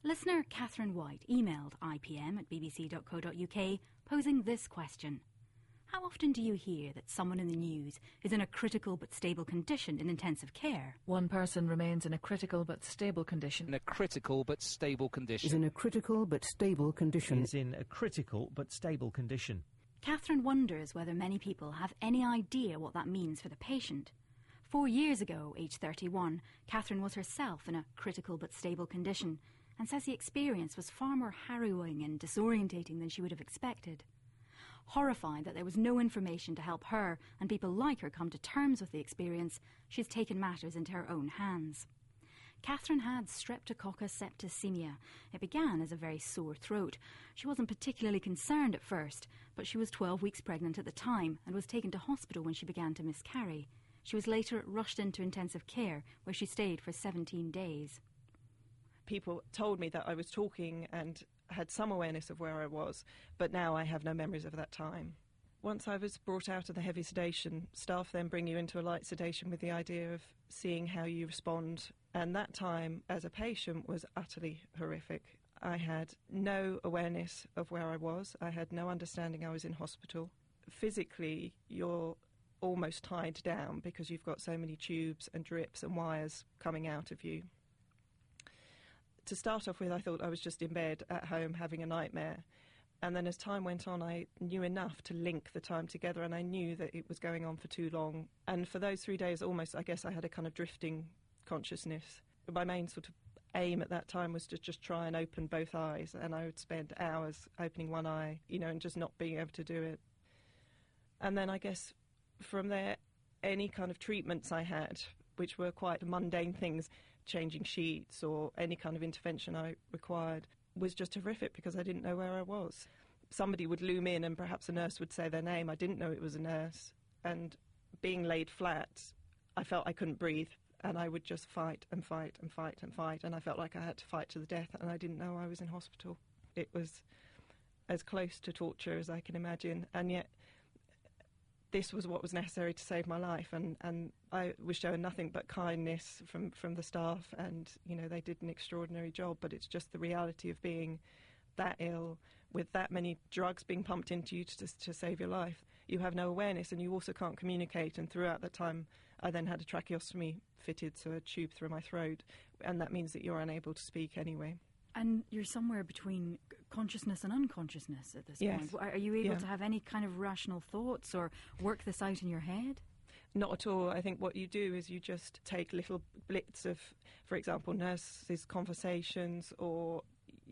Listener Catherine White emailed ipm@bbc.co.uk posing this question. How often do you hear that someone in the news is in a critical but stable condition in intensive care? One person remains in a critical but stable condition. In a critical but stable condition. Is in a critical but stable condition. Is in a critical but stable condition. Catherine wonders whether many people have any idea what that means for the patient. 4 years ago, aged 31, Catherine was herself in a critical but stable condition and says the experience was far more harrowing and disorientating than she would have expected. Horrified that there was no information to help her and people like her come to terms with the experience, she's taken matters into her own hands. Catherine had Streptococcus septicemia. It began as a very sore throat. She wasn't particularly concerned at first, but she was 12 weeks pregnant at the time and was taken to hospital when she began to miscarry. She was later rushed into intensive care, where she stayed for 17 days. People told me that I was talking and had some awareness of where I was, but now I have no memories of that time. Once I was brought out of the heavy sedation, staff then bring you into a light sedation with the idea of seeing how you respond. And that time, as a patient, was utterly horrific. I had no awareness of where I was. I had no understanding I was in hospital. Physically, you're almost tied down because you've got so many tubes and drips and wires coming out of you. To start off with, I thought I was just in bed at home having a nightmare. And then as time went on, I knew enough to link the time together, and I knew that it was going on for too long. And for those 3 days, almost, I guess I had a kind of drifting consciousness. My main sort of aim at that time was to just try and open both eyes, and I would spend hours opening one eye, and just not being able to do it. And then I guess from there, any kind of treatments I had, which were quite mundane things, changing sheets or any kind of intervention I required, was just horrific because I didn't know where I was. Somebody would loom in and perhaps a nurse would say their name. I didn't know it was a nurse. And being laid flat, I felt I couldn't breathe, and I would just fight and fight and fight and fight, and I felt like I had to fight to the death, and I didn't know I was in hospital. It was as close to torture as I can imagine, and yet this was what was necessary to save my life, and I was shown nothing but kindness from the staff, and they did an extraordinary job. But it's just the reality of being that ill with that many drugs being pumped into you to save your life. You have no awareness, and you also can't communicate. And throughout that time, I then had a tracheostomy fitted, so a tube through my throat, and that means that you're unable to speak anyway. And you're somewhere between consciousness and unconsciousness at this Yes. point. Are you able to have any kind of rational thoughts or work this out in your head? Not at all. I think what you do is you just take little blits of, for example, nurses' conversations or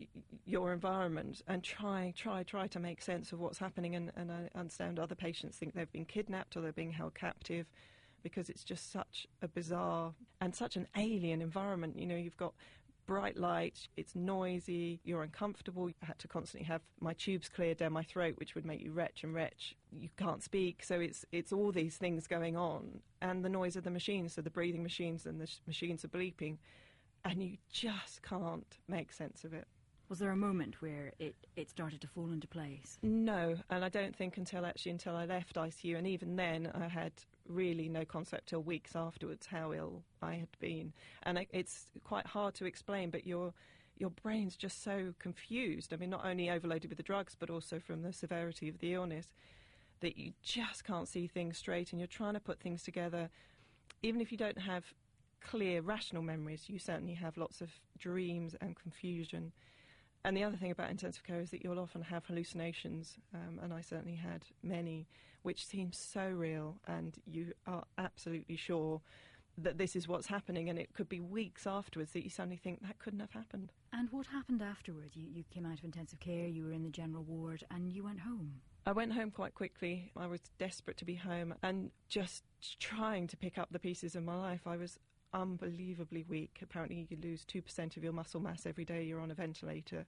your environment and try to make sense of what's happening. And I understand other patients think they've been kidnapped or they're being held captive, because it's just such a bizarre and such an alien environment. You've got bright light, it's noisy, you're uncomfortable. I had to constantly have my tubes cleared down my throat, which would make you retch and retch. You can't speak, so it's all these things going on. And the noise of the machines, so the breathing machines and the machines are bleeping, and you just can't make sense of it. Was there a moment where it started to fall into place? No, and I don't think until I left ICU, and even then I had really no concept till weeks afterwards how ill I had been. And it's quite hard to explain, but your brain's just so confused. I mean, not only overloaded with the drugs, but also from the severity of the illness, that you just can't see things straight, and you're trying to put things together. Even if you don't have clear, rational memories, you certainly have lots of dreams and confusion. And the other thing about intensive care is that you'll often have hallucinations, and I certainly had many, which seem so real, and you are absolutely sure that this is what's happening, and it could be weeks afterwards that you suddenly think that couldn't have happened. And what happened afterward? You came out of intensive care, you were in the general ward, and you went home. I went home quite quickly. I was desperate to be home and just trying to pick up the pieces of my life. I was unbelievably weak. Apparently you lose 2% of your muscle mass every day you're on a ventilator.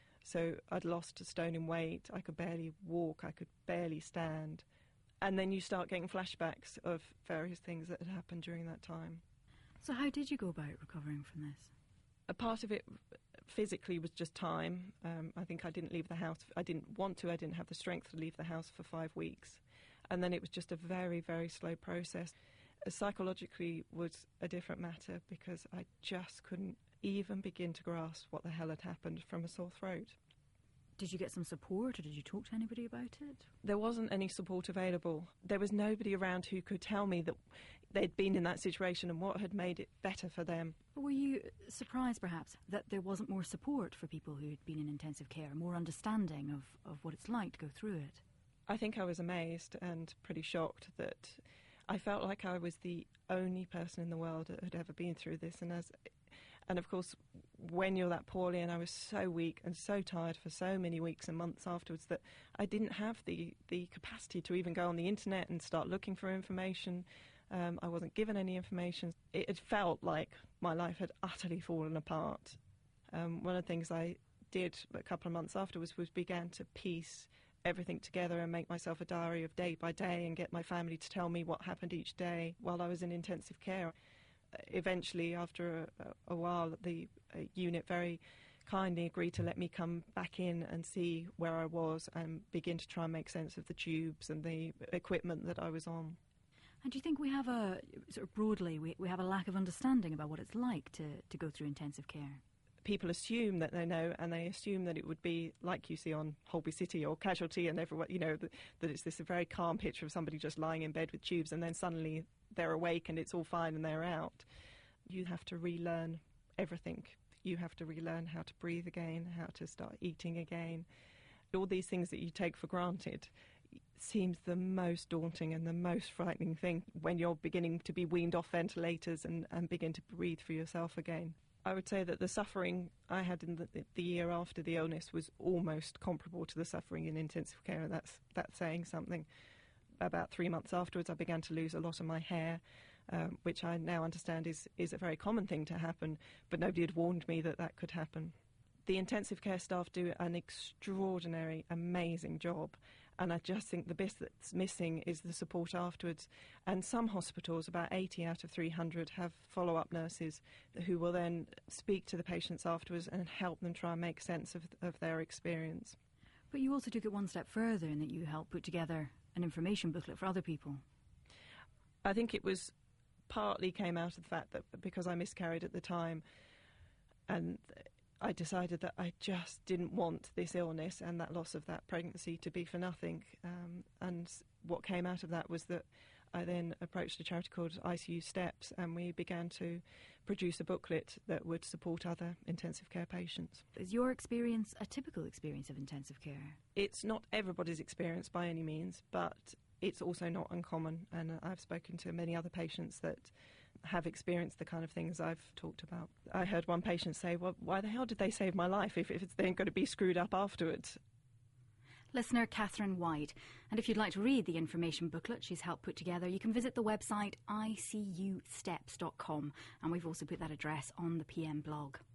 So I'd lost a stone in weight. I could barely walk. I could barely stand. And then you start getting flashbacks of various things that had happened during that time. So how did you go about recovering from this? A part of it physically was just time. I think I didn't leave the house. I didn't want to. I didn't have the strength to leave the house for 5 weeks. And then it was just a very, very slow process. Psychologically was a different matter because I just couldn't even begin to grasp what the hell had happened from a sore throat. Did you get some support, or did you talk to anybody about it? There wasn't any support available. There was nobody around who could tell me that they'd been in that situation and what had made it better for them. But were you surprised, perhaps, that there wasn't more support for people who'd been in intensive care, more understanding of what it's like to go through it? I think I was amazed and pretty shocked that I felt like I was the only person in the world that had ever been through this. And of course, when you're that poorly, and I was so weak and so tired for so many weeks and months afterwards, that I didn't have the capacity to even go on the internet and start looking for information. I wasn't given any information. It had felt like my life had utterly fallen apart. One of the things I did a couple of months afterwards was began to piece everything together and make myself a diary of day by day and get my family to tell me what happened each day while I was in intensive care. Eventually, after a while, the unit very kindly agreed to let me come back in and see where I was and begin to try and make sense of the tubes and the equipment that I was on. And do you think we have broadly, we have a lack of understanding about what it's like to go through intensive care? People assume that they know, and they assume that it would be like you see on Holby City or Casualty, and everyone, that it's this very calm picture of somebody just lying in bed with tubes, and then suddenly they're awake and it's all fine and they're out. You have to relearn everything. You have to relearn how to breathe again, how to start eating again. All these things that you take for granted seems the most daunting and the most frightening thing when you're beginning to be weaned off ventilators and begin to breathe for yourself again. I would say that the suffering I had in the year after the illness was almost comparable to the suffering in intensive care, and that's saying something. About 3 months afterwards, I began to lose a lot of my hair, which I now understand is a very common thing to happen, but nobody had warned me that could happen. The intensive care staff do an extraordinary, amazing job, and I just think the bit that's missing is the support afterwards. And some hospitals, about 80 out of 300, have follow-up nurses who will then speak to the patients afterwards and help them try and make sense of their experience. But you also took it one step further in that you helped put together an information booklet for other people. I think it was partly came out of the fact that because I miscarried at the time, and I decided that I just didn't want this illness and that loss of that pregnancy to be for nothing. And what came out of that was that I then approached a charity called ICU Steps, and we began to produce a booklet that would support other intensive care patients. Is your experience a typical experience of intensive care? It's not everybody's experience by any means, but it's also not uncommon. And I've spoken to many other patients that have experienced the kind of things I've talked about. I heard one patient say, well, why the hell did they save my life if it's then going to be screwed up afterwards? Listener Catherine White. And if you'd like to read the information booklet she's helped put together, you can visit the website icusteps.com, and we've also put that address on the PM blog.